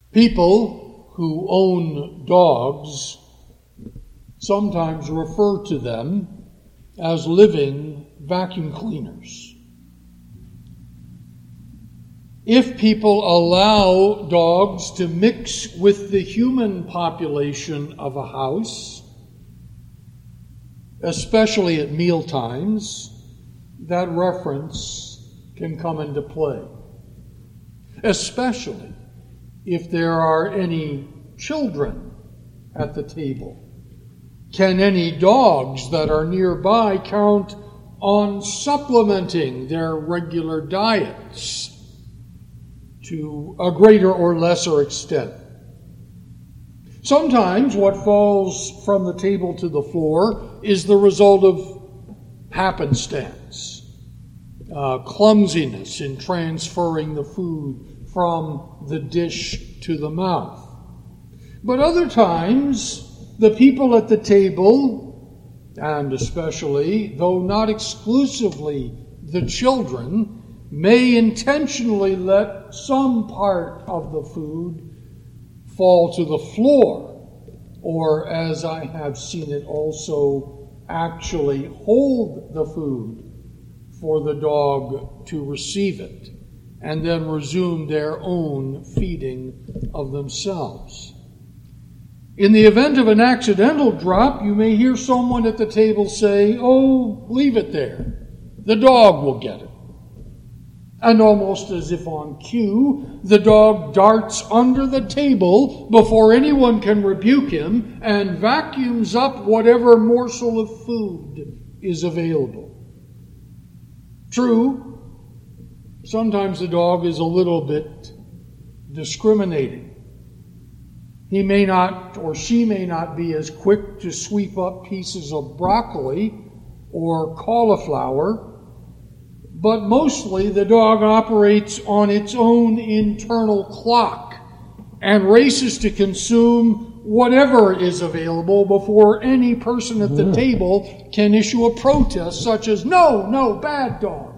People who own dogs sometimes refer to them as living vacuum cleaners. If people allow dogs to mix with the human population of a house, especially at meal times, that reference can come into play. Especially if there are any children at the table. Can any dogs that are nearby count on supplementing their regular diets to a greater or lesser extent? Sometimes what falls from the table to the floor is the result of happenstance, clumsiness in transferring the food from the dish to the mouth. But other times, the people at the table, and especially, though not exclusively, the children, may intentionally let some part of the food fall to the floor, or as I have seen it also, actually hold the food for the dog to receive it, and then resume their own feeding of themselves. In the event of an accidental drop, you may hear someone at the table say, "Oh, leave it there. The dog will get it." And almost as if on cue, the dog darts under the table before anyone can rebuke him and vacuums up whatever morsel of food is available. True, sometimes the dog is a little bit discriminating. He may not, or she may not be as quick to sweep up pieces of broccoli or cauliflower, but mostly the dog operates on its own internal clock and races to consume whatever is available before any person at the table can issue a protest such as, "No, bad dog."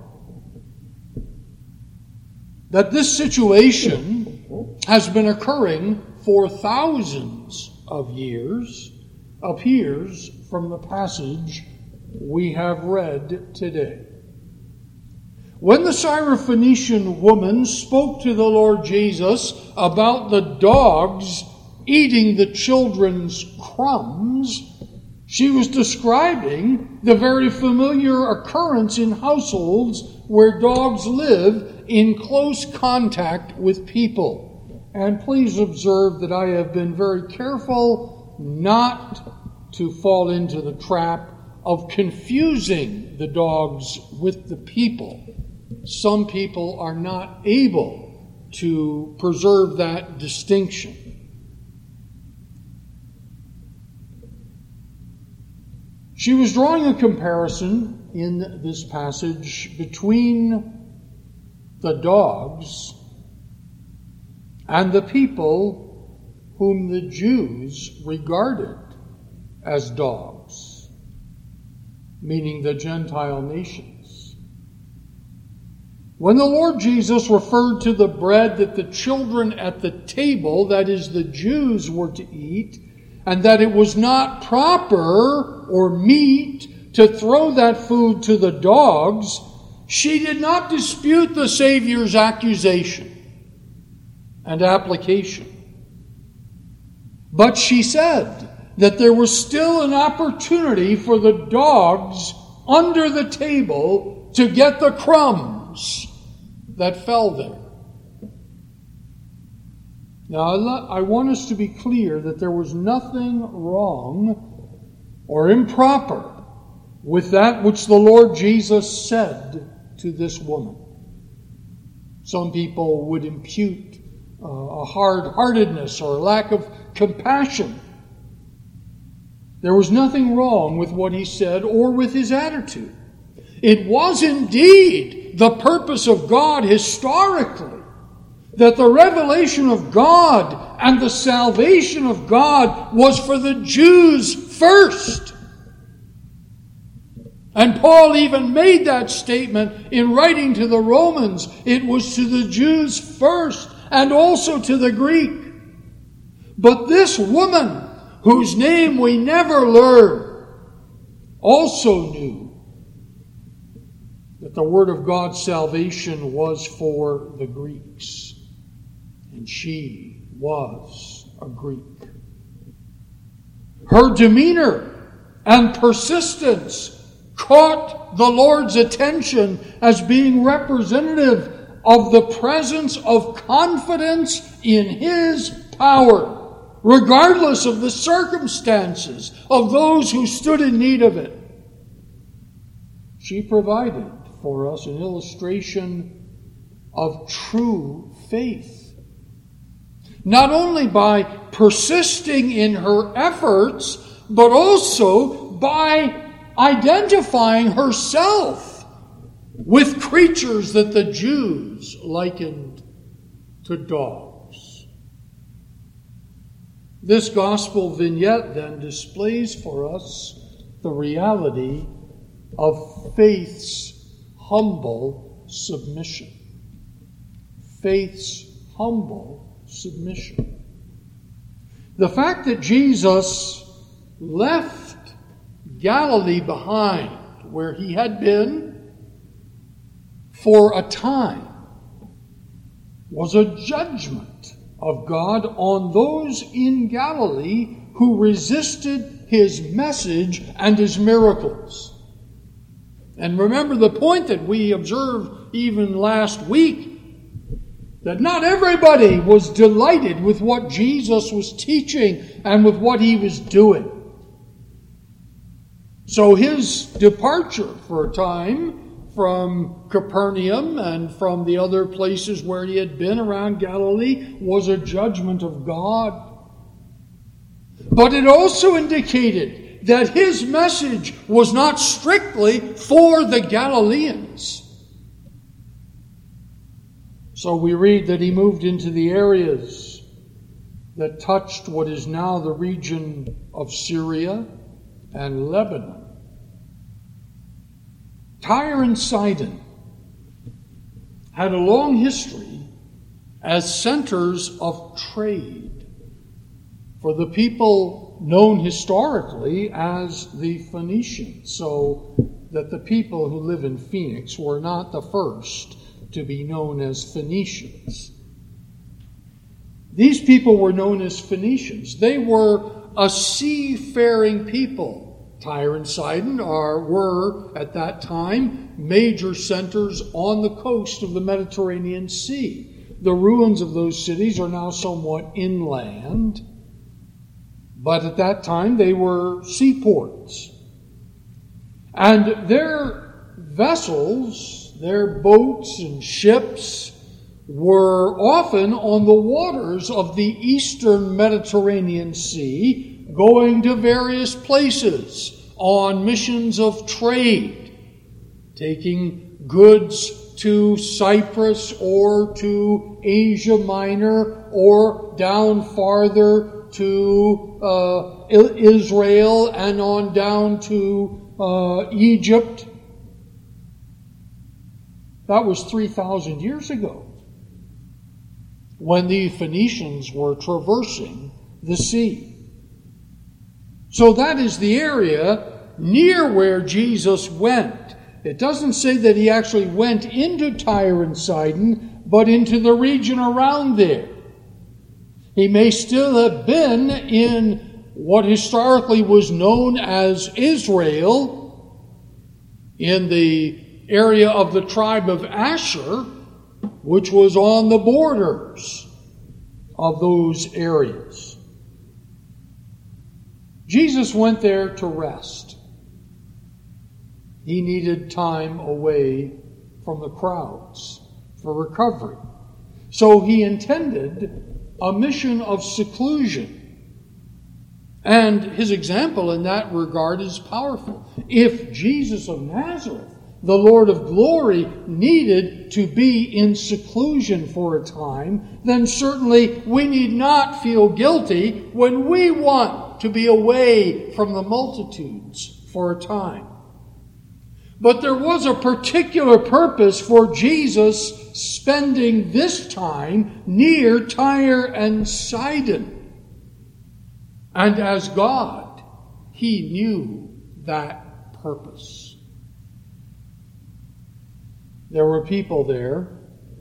That this situation has been occurring for thousands of years appears from the passage we have read today. When the Syrophoenician woman spoke to the Lord Jesus about the dogs eating the children's crumbs, she was describing the very familiar occurrence in households where dogs live in close contact with people. And please observe that I have been very careful not to fall into the trap of confusing the dogs with the people. Some people are not able to preserve that distinction. She was drawing a comparison in this passage between the dogs and the people whom the Jews regarded as dogs, meaning the Gentile nations. When the Lord Jesus referred to the bread that the children at the table, that is, the Jews, were to eat, and that it was not proper or meet to throw that food to the dogs, she did not dispute the Savior's accusation and application. But she said that there was still an opportunity for the dogs under the table to get the crumbs that fell there. Now, I want us to be clear that there was nothing wrong or improper with that which the Lord Jesus said to this woman. Some people would impute a hard-heartedness or a lack of compassion. There was nothing wrong with what he said or with his attitude. It was indeed the purpose of God historically that the revelation of God and the salvation of God was for the Jews first. And Paul even made that statement in writing to the Romans. It was to the Jews first, and also to the Greek. But this woman, whose name we never learn, also knew that the word of God's salvation was for the Greeks. And she was a Greek. Her demeanor and persistence caught the Lord's attention as being representative of the presence of confidence in His power, regardless of the circumstances of those who stood in need of it. She provided for us an illustration of true faith. Not only by persisting in her efforts, but also by identifying herself with creatures that the Jews likened to dogs. This gospel vignette then displays for us the reality of faith's humble submission. Faith's humble submission. The fact that Jesus left Galilee behind, where he had been for a time, was a judgment of God on those in Galilee who resisted his message and his miracles. And remember the point that we observed even last week, that not everybody was delighted with what Jesus was teaching and with what he was doing. So his departure for a time from Capernaum and from the other places where he had been around Galilee was a judgment of God. But it also indicated that his message was not strictly for the Galileans. So we read that he moved into the areas that touched what is now the region of Syria and Lebanon. Tyre and Sidon had a long history as centers of trade for the people known historically as the Phoenicians, so that the people who live in Phoenix were not the first to be known as Phoenicians. These people were known as Phoenicians. They were a seafaring people. Tyre and Sidon were, at that time, major centers on the coast of the Mediterranean Sea. The ruins of those cities are now somewhat inland, but at that time they were seaports. And their vessels, their boats and ships, were often on the waters of the eastern Mediterranean Sea, going to various places on missions of trade, taking goods to Cyprus or to Asia Minor or down farther to Israel and on down to Egypt. That was 3,000 years ago, when the Phoenicians were traversing the sea. So that is the area near where Jesus went. It doesn't say that he actually went into Tyre and Sidon, but into the region around there. He may still have been in what historically was known as Israel, in the area of the tribe of Asher, which was on the borders of those areas. Jesus went there to rest. He needed time away from the crowds for recovery. So he intended a mission of seclusion. And his example in that regard is powerful. If Jesus of Nazareth, the Lord of glory, needed to be in seclusion for a time, then certainly we need not feel guilty when we want to be away from the multitudes for a time. But there was a particular purpose for Jesus spending this time near Tyre and Sidon. And as God, he knew that purpose. There were people there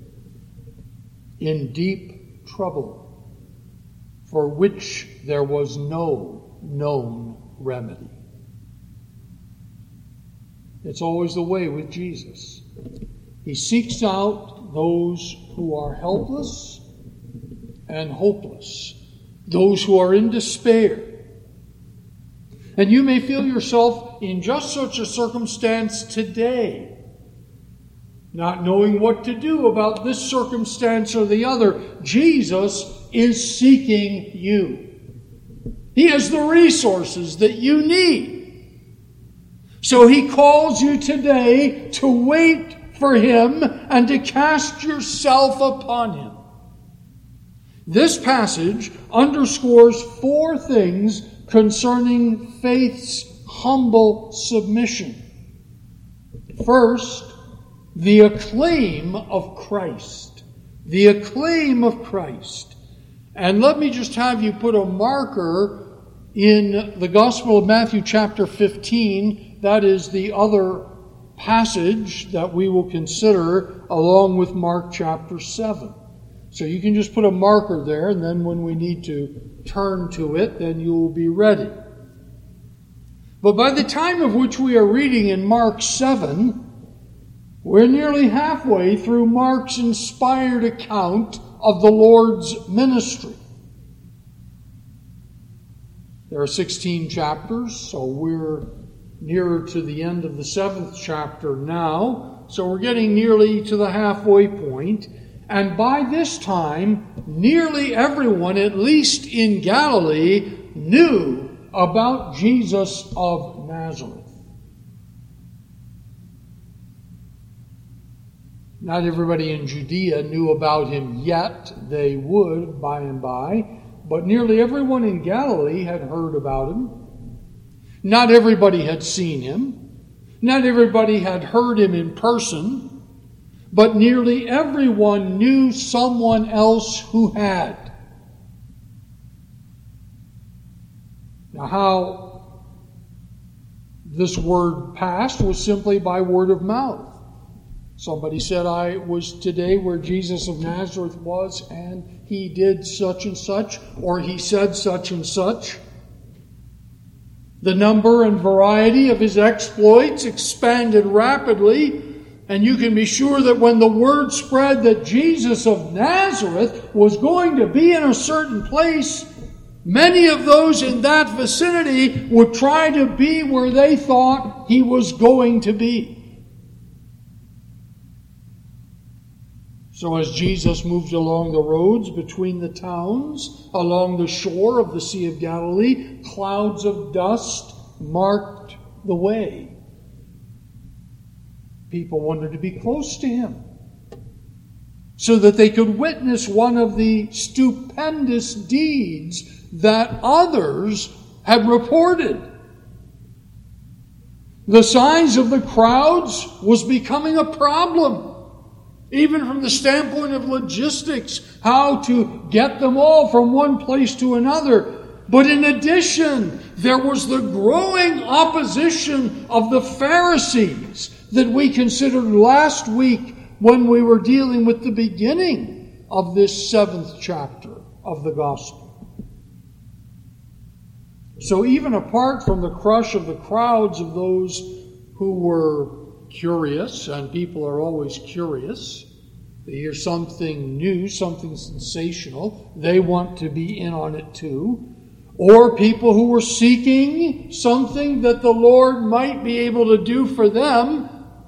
in deep trouble for which there was no known remedy. It's always the way with Jesus. He seeks out those who are helpless and hopeless, those who are in despair. And you may feel yourself in just such a circumstance today, not knowing what to do about this circumstance or the other. Jesus is seeking you. He has the resources that you need. So he calls you today to wait for him and to cast yourself upon him. This passage underscores 4 things concerning faith's humble submission. First, the acclaim of Christ. The acclaim of Christ. And let me just have you put a marker in the Gospel of Matthew chapter 15. That is the other passage that we will consider along with Mark chapter 7. So you can just put a marker there, and then when we need to turn to it, then you will be ready. But by the time of which we are reading in Mark 7, we're nearly halfway through Mark's inspired account of the Lord's ministry. There are 16 chapters, so we're nearer to the end of the 7th chapter now. So we're getting nearly to the halfway point. And by this time, nearly everyone, at least in Galilee, knew about Jesus of Nazareth. Not everybody in Judea knew about him yet. They would by and by. But nearly everyone in Galilee had heard about him. Not everybody had seen him. Not everybody had heard him in person. But nearly everyone knew someone else who had. Now, how this word passed was simply by word of mouth. Somebody said, I was today where Jesus of Nazareth was, and he did such and such, or he said such and such. The number and variety of his exploits expanded rapidly. And you can be sure that when the word spread that Jesus of Nazareth was going to be in a certain place, many of those in that vicinity would try to be where they thought he was going to be. So as Jesus moved along the roads between the towns, along the shore of the Sea of Galilee, clouds of dust marked the way. People wanted to be close to him so that they could witness one of the stupendous deeds that others had reported. The size of the crowds was becoming a problem, even from the standpoint of logistics, how to get them all from one place to another. But in addition, there was the growing opposition of the Pharisees that we considered last week when we were dealing with the beginning of this 7th chapter of the Gospel. So even apart from the crush of the crowds of those who were curious, and people are always curious, they hear something new, something sensational, they want to be in on it too, or people who were seeking something that the Lord might be able to do for them.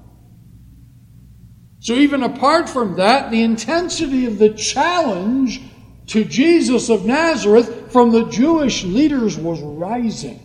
So even apart from that, the intensity of the challenge to Jesus of Nazareth from the Jewish leaders was rising.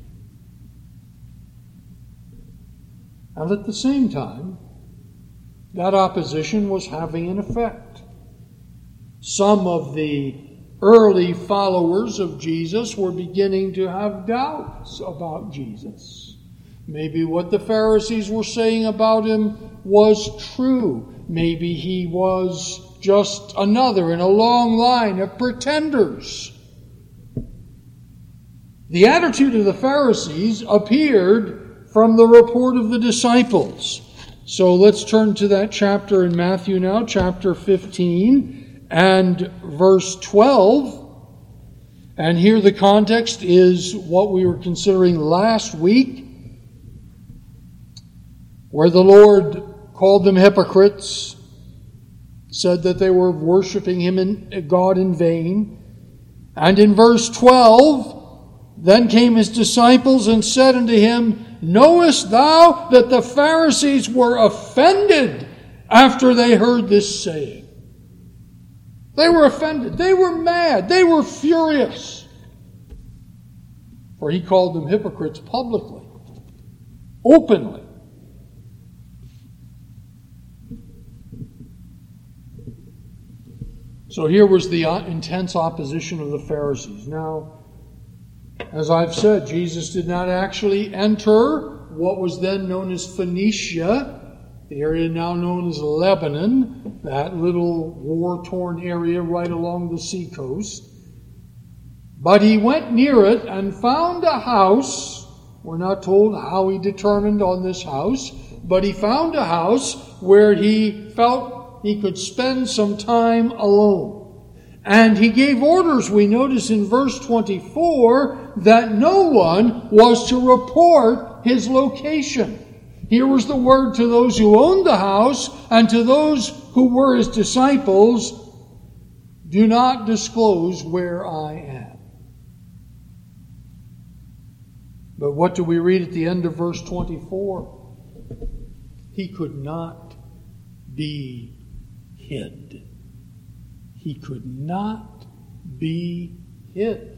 And at the same time, that opposition was having an effect. Some of the early followers of Jesus were beginning to have doubts about Jesus. Maybe what the Pharisees were saying about him was true. Maybe he was just another in a long line of pretenders. The attitude of the Pharisees appeared from the report of the disciples. So let's turn to that chapter in Matthew now, chapter 15 and verse 12. And here the context is what we were considering last week, where the Lord called them hypocrites, said that they were worshiping God in vain. And in verse 12, then came his disciples and said unto him, Knowest thou that the Pharisees were offended after they heard this saying? They were offended. They were mad. They were furious. For he called them hypocrites publicly, openly. So here was the intense opposition of the Pharisees. Now, as I've said, Jesus did not actually enter what was then known as Phoenicia, the area now known as Lebanon, that little war-torn area right along the seacoast. But he went near it and found a house. We're not told how he determined on this house, but he found a house where he felt he could spend some time alone. And he gave orders, we notice in verse 24, that no one was to report his location. Here was the word to those who owned the house and to those who were his disciples, do not disclose where I am. But what do we read at the end of verse 24? He could not be hid. He could not be hid.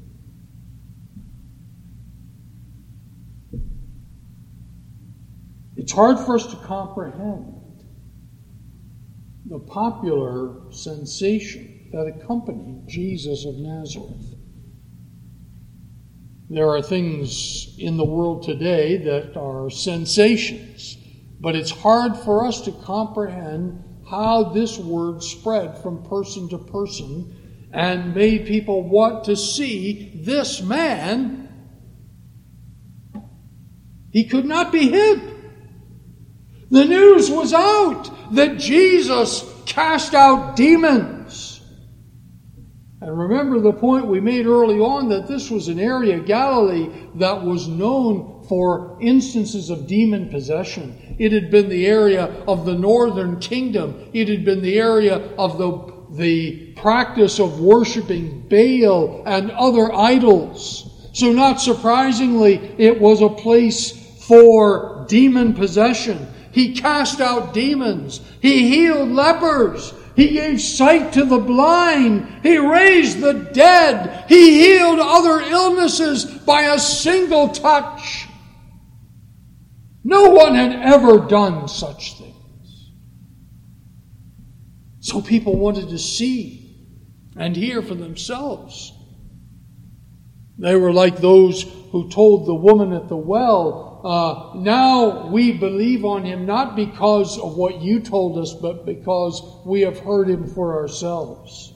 It's hard for us to comprehend the popular sensation that accompanied Jesus of Nazareth. There are things in the world today that are sensations, but it's hard for us to comprehend how this word spread from person to person and made people want to see this man. He could not be hid. The news was out that Jesus cast out demons. And remember the point we made early on, that this was an area, Galilee, that was known for instances of demon possession. It had been the area of the northern kingdom. It had been the area of the practice of worshiping Baal and other idols. So not surprisingly, it was a place for demon possession. He cast out demons. He healed lepers. He gave sight to the blind. He raised the dead. He healed other illnesses by a single touch. No one had ever done such things. So people wanted to see and hear for themselves. They were like those who told the woman at the well, now we believe on him not because of what you told us, but because we have heard him for ourselves.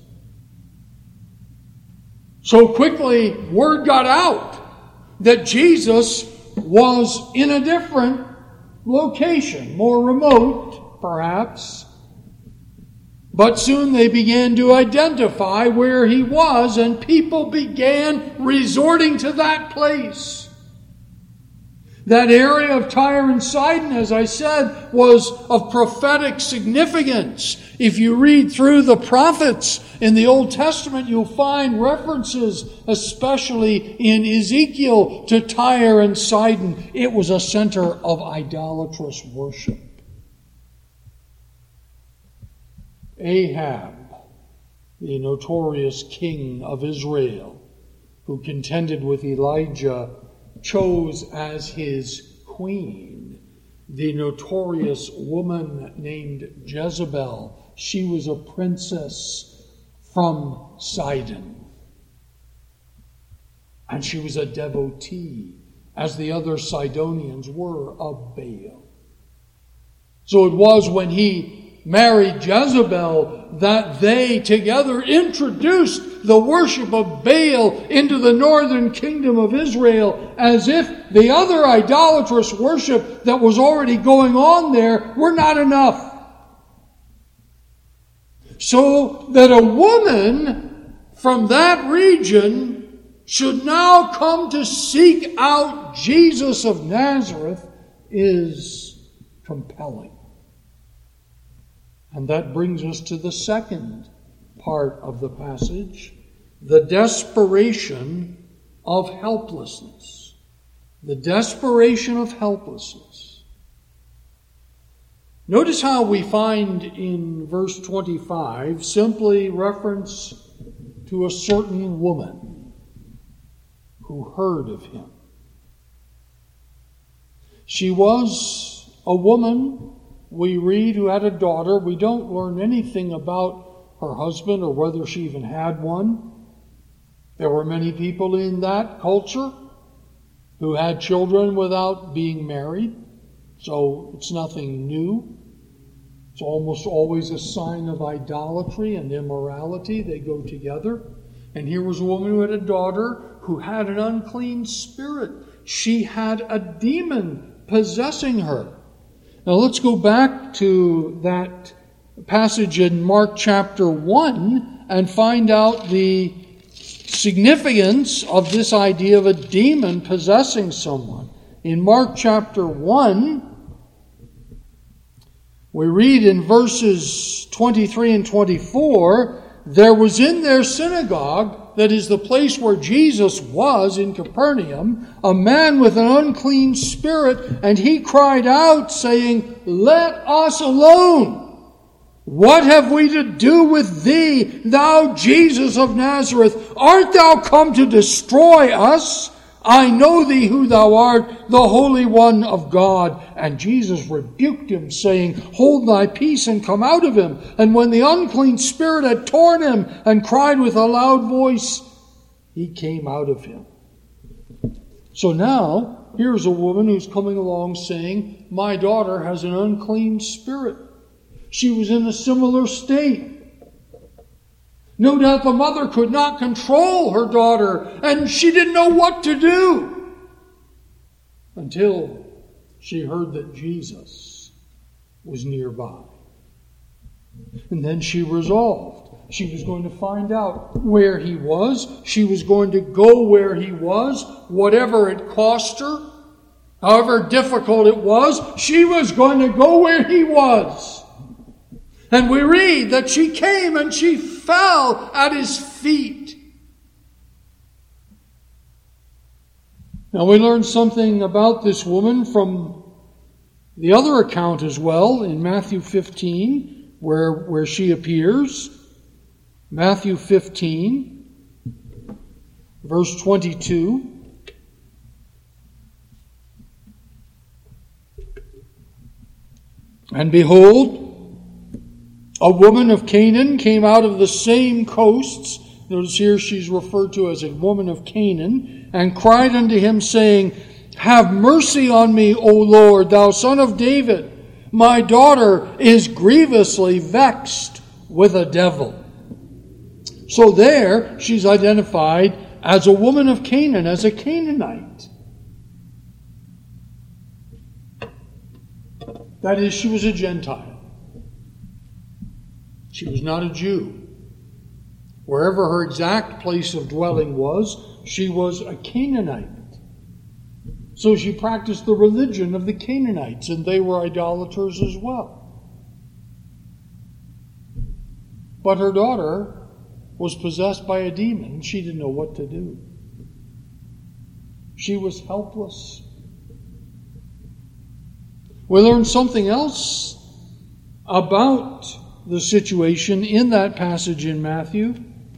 So quickly, word got out that Jesus was in a different location, more remote, perhaps. But soon they began to identify where he was, and people began resorting to that place. That area of Tyre and Sidon, as I said, was of prophetic significance. If you read through the prophets in the Old Testament, you'll find references, especially in Ezekiel, to Tyre and Sidon. It was a center of idolatrous worship. Ahab, the notorious king of Israel, who contended with Elijah, chose as his queen the notorious woman named Jezebel. She was a princess from Sidon. And she was a devotee, as the other Sidonians were, of Baal. So it was when he married Jezebel, that they together introduced the worship of Baal into the northern kingdom of Israel, as if the other idolatrous worship that was already going on there were not enough. So that a woman from that region should now come to seek out Jesus of Nazareth is compelling. And that brings us to the second part of the passage, the desperation of helplessness. The desperation of helplessness. Notice how we find in verse 25 simply reference to a certain woman who heard of him. She was a woman, we read, who had a daughter. We don't learn anything about her husband or whether she even had one. There were many people in that culture who had children without being married, so it's nothing new. It's almost always a sign of idolatry and immorality. They go together. And here was a woman who had a daughter who had an unclean spirit. She had a demon possessing her. Now let's go back to that passage in Mark chapter 1 and find out the significance of this idea of a demon possessing someone. In Mark chapter 1, we read in verses 23 and 24, there was in their synagogue, that is the place where Jesus was in Capernaum, a man with an unclean spirit, and he cried out, saying, let us alone. What have we to do with thee, thou Jesus of Nazareth? Art thou come to destroy us? I know thee who thou art, the Holy One of God. And Jesus rebuked him, saying, hold thy peace and come out of him. And when the unclean spirit had torn him and cried with a loud voice, he came out of him. So now, here's a woman who's coming along saying, my daughter has an unclean spirit. She was in a similar state. No doubt the mother could not control her daughter, and she didn't know what to do until she heard that Jesus was nearby. And then she resolved she was going to find out where he was. She was going to go where he was, whatever it cost her, however difficult it was, she was going to go where he was. And we read that she came and she fell at his feet. Now we learn something about this woman from the other account as well in Matthew 15, where she appears. Matthew 15, verse 22. And behold, a woman of Canaan came out of the same coasts. Notice here she's referred to as a woman of Canaan, and cried unto him, saying, have mercy on me, O Lord, thou son of David. My daughter is grievously vexed with a devil. So there she's identified as a woman of Canaan, as a Canaanite. That is, she was a Gentile. She was not a Jew. Wherever her exact place of dwelling was, she was a Canaanite. So she practiced the religion of the Canaanites, and they were idolaters as well. But her daughter was possessed by a demon, and she didn't know what to do. She was helpless. We learn something else about the situation in that passage in Matthew.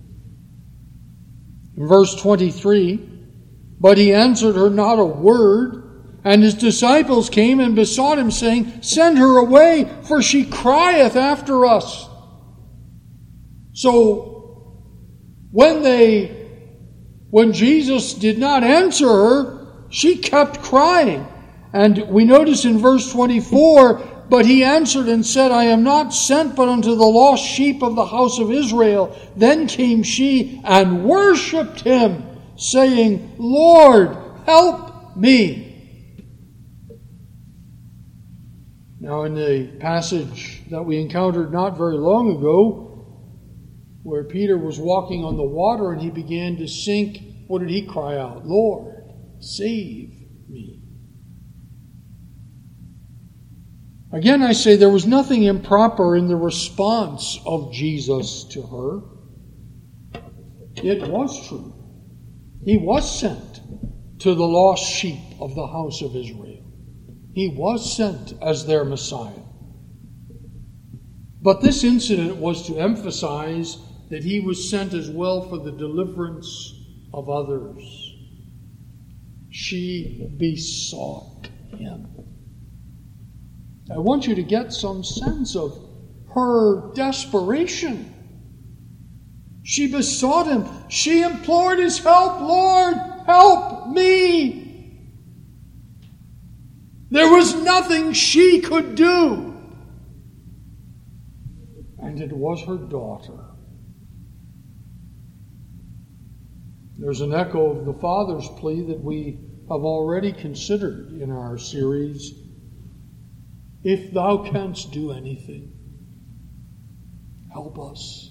In verse 23, but he answered her not a word, and his disciples came and besought him, saying, send her away, for she crieth after us. So, when Jesus did not answer her, she kept crying. And we notice in verse 24 But he answered and said, I am not sent but unto the lost sheep of the house of Israel. Then came she and worshipped him, saying, Lord, help me. Now, in the passage that we encountered not very long ago, where Peter was walking on the water and he began to sink, what did he cry out? Lord, save me. Again, I say there was nothing improper in the response of Jesus to her. It was true. He was sent to the lost sheep of the house of Israel. He was sent as their Messiah. But this incident was to emphasize that he was sent as well for the deliverance of others. She besought him. I want you to get some sense of her desperation. She besought him. She implored his help. Lord, help me. There was nothing she could do. And it was her daughter. There's an echo of the Father's plea that we have already considered in our series. If thou canst do anything, help us.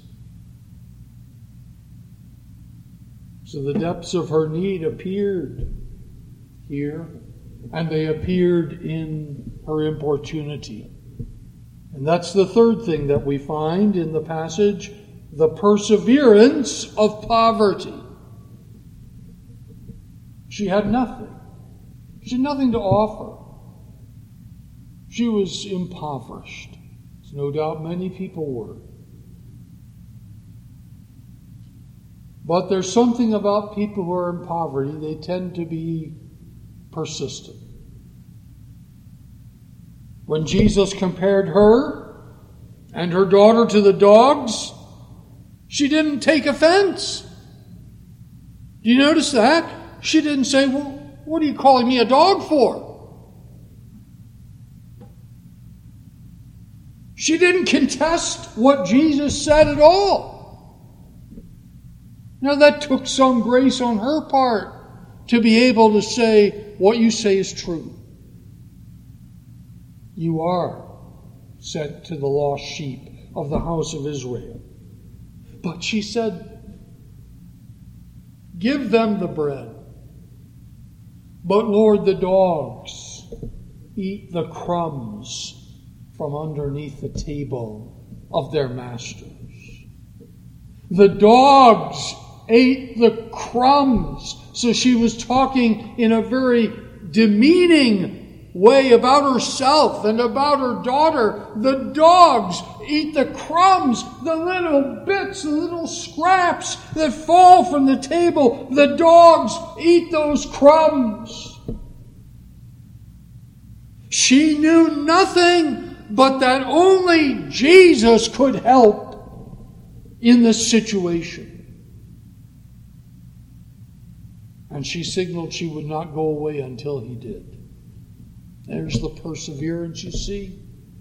So the depths of her need appeared here, and they appeared in her importunity. And that's the third thing that we find in the passage, the perseverance of poverty. She had nothing. She had nothing to offer. She was impoverished, as no doubt many people were. But there's something about people who are in poverty, they tend to be persistent. When Jesus compared her and her daughter to the dogs, she didn't take offense. Do you notice that? She didn't say, well, what are you calling me a dog for? She didn't contest what Jesus said at all. Now that took some grace on her part to be able to say, what you say is true. You are sent to the lost sheep of the house of Israel. But she said, give them the bread. But Lord, the dogs eat the crumbs from underneath the table of their masters. The dogs ate the crumbs. So she was talking in a very demeaning way about herself and about her daughter. The dogs eat the crumbs, the little bits, the little scraps that fall from the table. The dogs eat those crumbs. She knew nothing but that only Jesus could help in this situation. And she signaled she would not go away until he did. There's the perseverance, you see.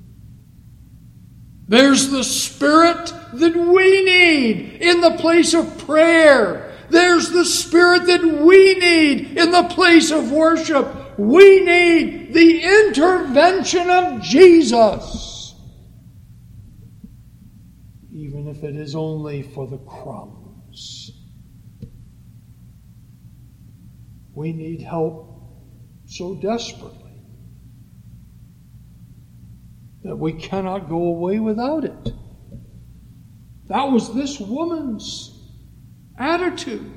There's the spirit that we need in the place of prayer. There's the spirit that we need in the place of worship. We need the intervention of Jesus. Even if it is only for the crumbs. We need help so desperately that we cannot go away without it. That was this woman's attitude.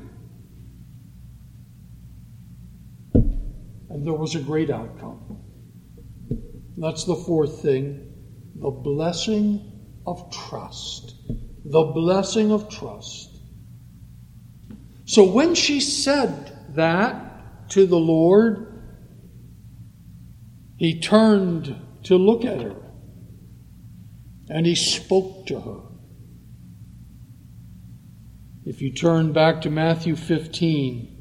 And there was a great outcome. That's the fourth thing, the blessing of trust. The blessing of trust. So when she said that to the Lord, he turned to look at her. And he spoke to her. If you turn back to Matthew 15,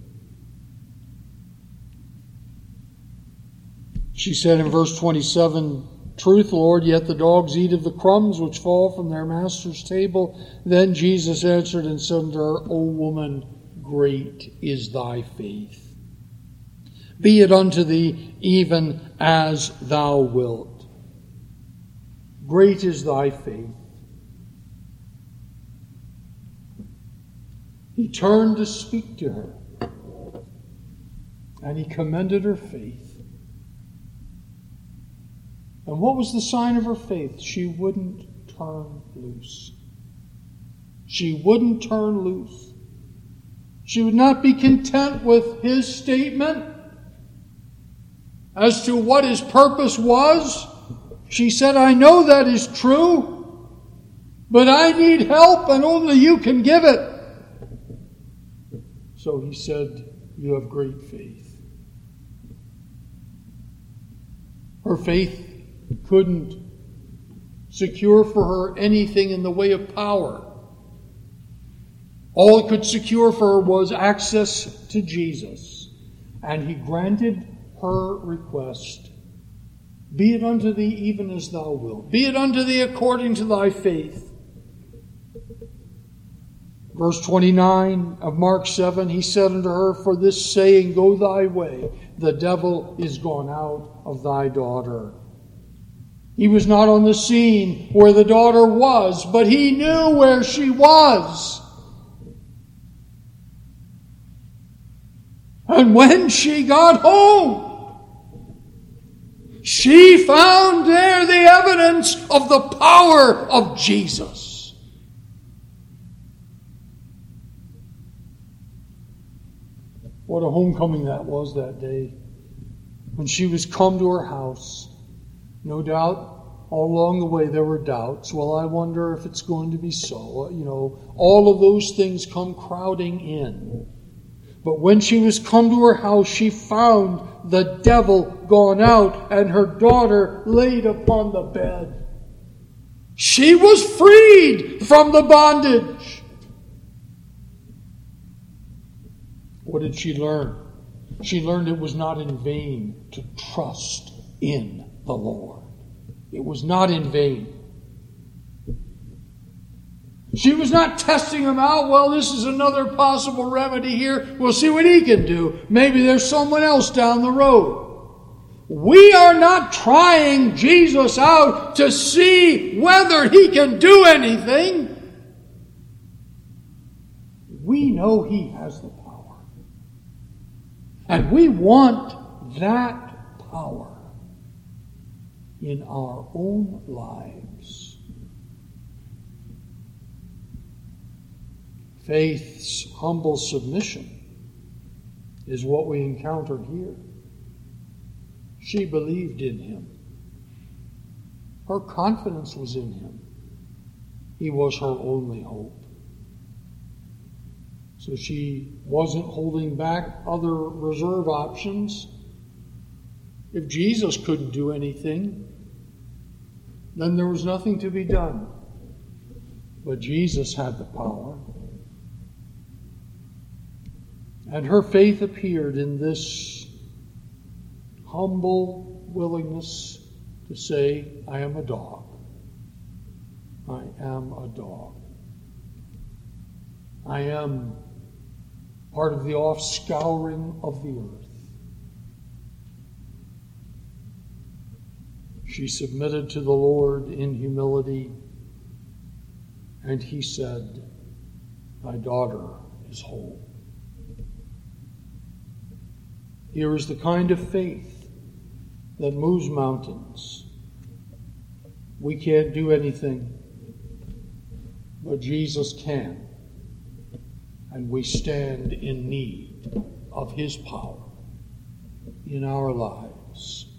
she said in verse 27, Truth, Lord, yet the dogs eat of the crumbs which fall from their master's table. Then Jesus answered and said unto her, O woman, great is thy faith. Be it unto thee even as thou wilt. Great is thy faith. He turned to speak to her, and he commended her faith. And what was the sign of her faith? She wouldn't turn loose. She wouldn't turn loose. She would not be content with his statement as to what his purpose was. She said, I know that is true, but I need help and only you can give it. So he said, you have great faith. Her faith couldn't secure for her anything in the way of power. All it could secure for her was access to Jesus. And he granted her request. Be it unto thee even as thou wilt. Be it unto thee according to thy faith. Verse 29 of Mark 7, he said unto her, for this saying, go thy way, the devil is gone out of thy daughter. He was not on the scene where the daughter was, but he knew where she was. And when she got home, she found there the evidence of the power of Jesus. What a homecoming that was that day. When she was come to her house, no doubt all along the way there were doubts. Well, I wonder if it's going to be so. All of those things come crowding in. But when she was come to her house, she found the devil gone out and her daughter laid upon the bed. She was freed from the bondage. What did she learn? She learned it was not in vain to trust in the Lord. It was not in vain. She was not testing him out. Well, this is another possible remedy here. We'll see what he can do. Maybe there's someone else down the road. We are not trying Jesus out to see whether he can do anything. We know he has the power. And we want that power in our own lives. Faith's humble submission is what we encountered here. She believed in him. Her confidence was in him. He was her only hope. So she wasn't holding back other reserve options. If Jesus couldn't do anything, then there was nothing to be done. But Jesus had the power. And her faith appeared in this humble willingness to say, I am a dog. I am a dog. I am part of the offscouring of the earth. She submitted to the Lord in humility, and he said, thy daughter is whole. Here is the kind of faith that moves mountains. We can't do anything, but Jesus can. And we stand in need of his power in our lives.